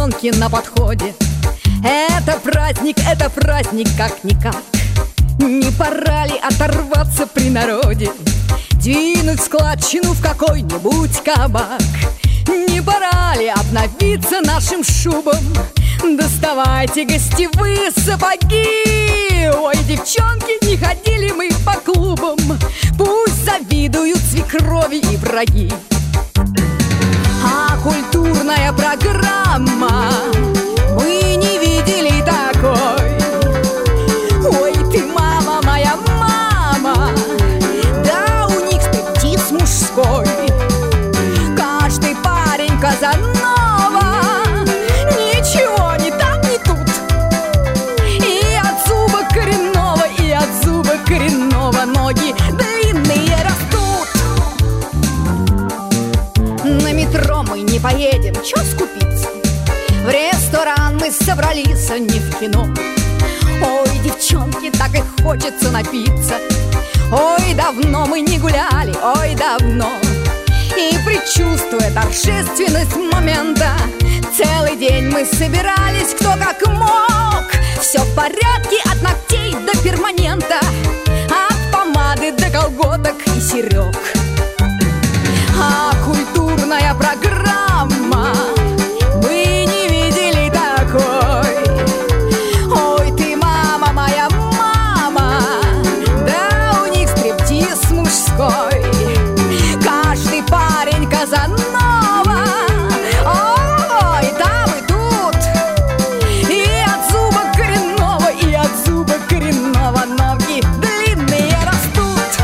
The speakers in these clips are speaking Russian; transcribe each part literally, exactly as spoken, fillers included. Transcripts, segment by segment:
девчонки на подходе. Это праздник, это праздник как-никак. Не пора ли оторваться при народе, двинуть складчину в какой-нибудь кабак? Не пора ли обновиться нашим шубам? Доставайте гостевые сапоги. Ой, девчонки, не ходили мы по клубам, пусть завидуют свекрови и враги. А культурная программа, мы не видели такой. Ой, ты мама, моя мама, да у них стриптиз мужской. Каждый парень Казанова, ничего не так, не тут. И от зуба коренного, и от зуба коренного ноги длинные растут. На метро мы не поедем, чё скупиться? В ресторан мы собрались, а не в кино. Ой, девчонки, так и хочется напиться. Ой, давно мы не гуляли, ой, давно. И предчувствуя торжественность момента, целый день мы собирались кто как мог. Все в порядке от ногтей до перманента, от помады до колготок и серег. А культурная программа, мы не видели такой. Ой, ты мама, моя мама, да у них стриптиз мужской. Каждый парень Казанова, ой, там и тут. И от зуба коренного, и от зуба коренного ноги длинные растут.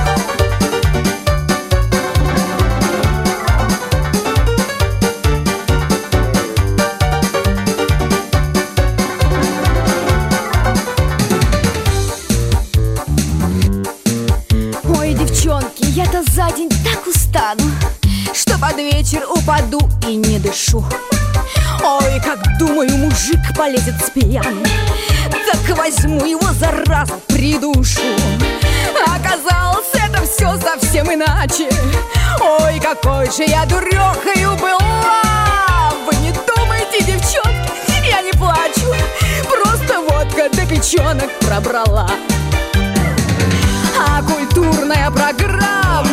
Ой, девчонки, я-то за день так устану, что под вечер упаду и не дышу. Ой, как думаю, мужик полезет с пьян, так возьму его заразу, придушу. Оказалось, это все совсем иначе. Ой, какой же я дурехою была. Вы не думайте, девчонки, я не плачу, просто водка до печенок пробрала. А культурная программа,